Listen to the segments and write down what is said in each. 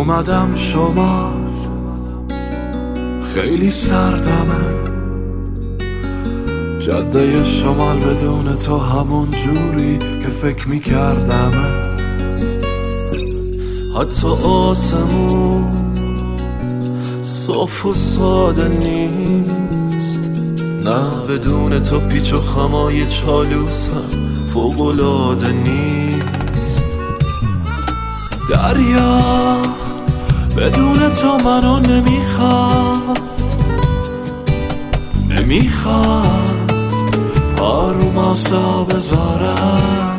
اومدم شمال، خیلی سردمه. جاده شمال بدون تو همون جوری که فکر میکردمه. حتی آسمون صاف و ساده نیست، نه بدون تو پیچ و خمای چالوسم فوق‌العاده نیست. دریا بدون تو منو نمیخواد پا رو ماسه ها بذارم.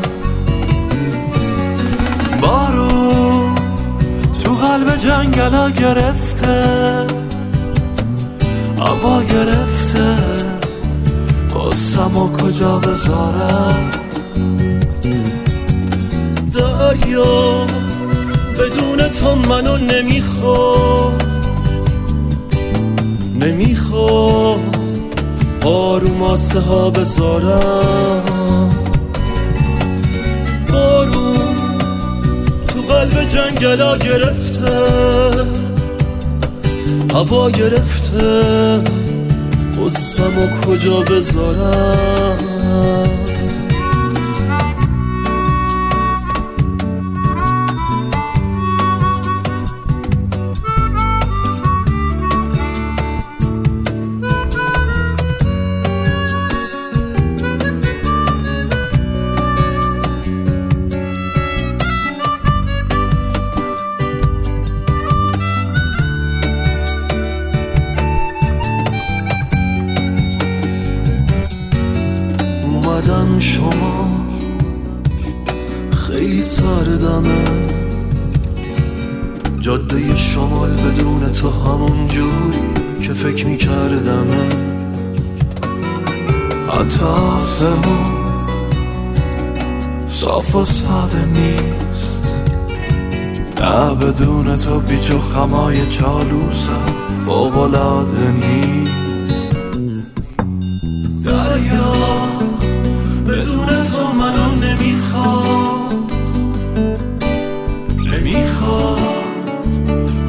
بارون تو قلب جنگلا گرفته، هوا گرفته، قصه‌مو کجا بذارم. دریا بدون تو منو نمیخواد آروم آسه ها بذارم. بارون تو قلب جنگلا گرفته، هوا گرفته، قصه‌مو کجا بذارم. اومدم شما خیلی سردمه. جاده شمال بدون تو همون جوری که فکر میکردمه. حتی آسمون صاف و ساده نیست، نه بدون تو پیچ و خمای چالوسم فوق‌العاده نیست. دریا بدون تو منو نمیخواد